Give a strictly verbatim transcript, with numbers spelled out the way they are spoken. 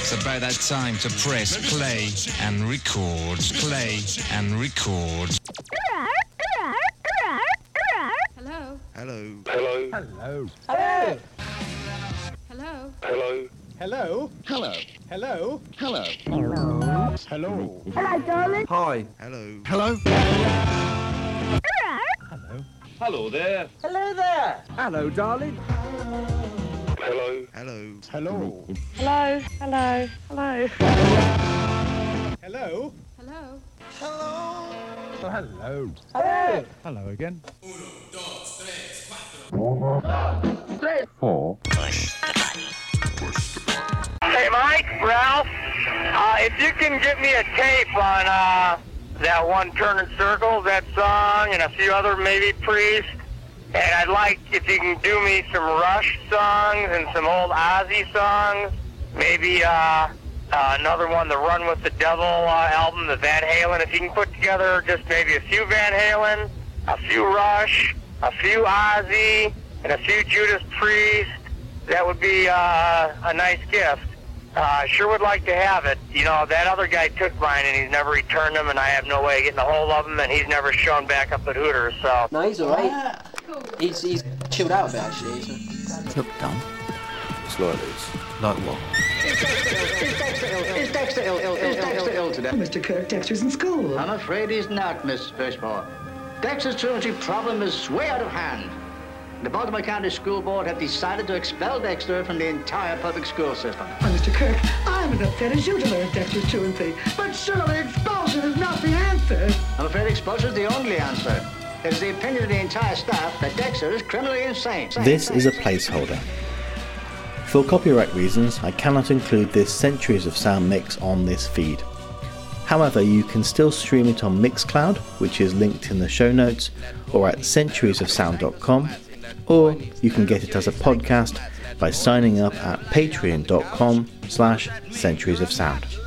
It's about that time to press play and record. Play and record. Hello. Hello. Hello. Hello. Hello. Hello. Hello. Hello. Hello. Hello. Hello. Hello. Hello, darling. Hi. Hello. Hello. Hello. Hello there. Hello there. Hello, darling. Hello. Hello. Hello. Hello. Hello. Hello. Hello. Hello. Oh, hello. Hello. Hello again. Four. Hey, Mike, Ralph, uh, if you can get me a tape on uh, that one Turning Circles, that song, and a few other maybe Priest, and I'd like if you can do me some Rush songs and some old Ozzy songs, maybe uh, uh, another one, the Run with the Devil uh, album, the Van Halen. If you can put together just maybe a few Van Halen, a few Rush, a few Ozzy, and a few Judas Priest, that would be uh, a nice gift. Uh, I sure would like to have it. You know, that other guy took mine and he's never returned them, and I have no way of getting a hold of him, and he's never shown back up at Hooters, so. No, he's alright. He's, he's chilled out a bit, actually. So. Took down. Slightly. Like what? Is Dexter ill? Is Dexter ill? Ill, Ill, Is Dexter ill today? Oh, Mister Kirk, Dexter's in school. I'm afraid he's not, Miss Fishmore. Dexter's truancy problem is way out of hand. The Baltimore County School Board have decided to expel Dexter from the entire public school system. Oh, Mister Kirk, I'm as upset as you to learn Dexter's truancy. But surely expulsion is not the answer. I'm afraid expulsion is the only answer. It is the opinion of the entire staff that Dexter is criminally insane. This is a placeholder. For copyright reasons, I cannot include this Centuries of Sound mix on this feed. However, you can still stream it on Mixcloud, which is linked in the show notes, or at centuries of sound dot com, or you can get it as a podcast by signing up at patreon dot com slash centuries of sound.